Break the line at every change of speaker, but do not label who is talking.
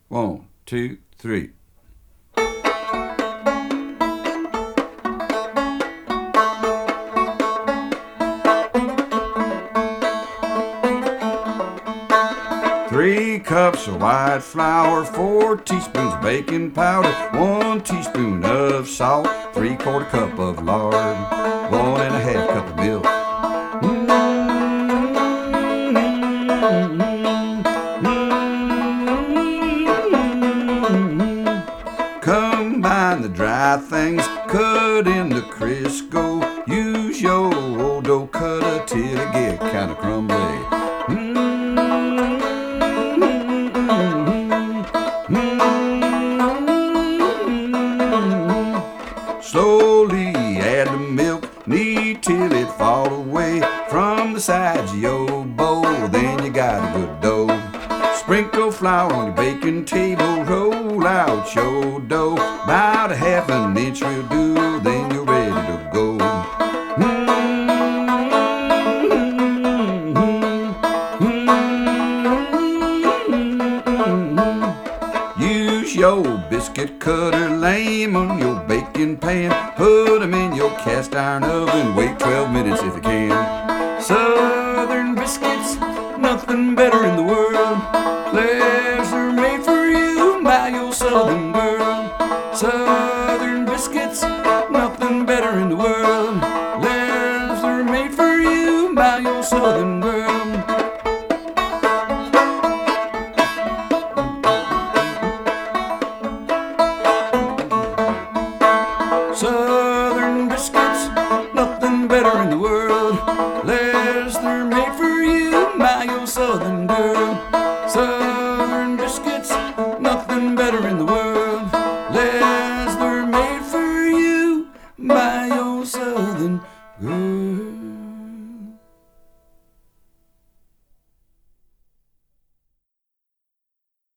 1, 2, 3. Three cups of white flour, 4 teaspoons baking powder, 1 teaspoon of salt, 3/4 cup of lard, 1.5 cup of milk. Combine the dry things, cut into Crisco. Use your old dough cutter till it get kinda crumbly. Slowly add the milk, knead till it fall away from the sides of your bowl. Then you got a good dough. Sprinkle flour on your baking table, roll out your dough. About a 1/2 inch will do, then you're ready to go. Use your biscuit cutter, lay 'em on your baking pan. Put 'em in your cast iron oven, wait 12 minutes if you can. Southern biscuits, nothing better in the world. Flares are made for you by your southern girl. Southern biscuits, nothing better in the world. Flares are made for you by your southern girl. Southern biscuits, nothing better in the world. Les, they're made for you by your southern girl. Southern biscuits, nothing better in the world. Les, they're made for you by your southern girl.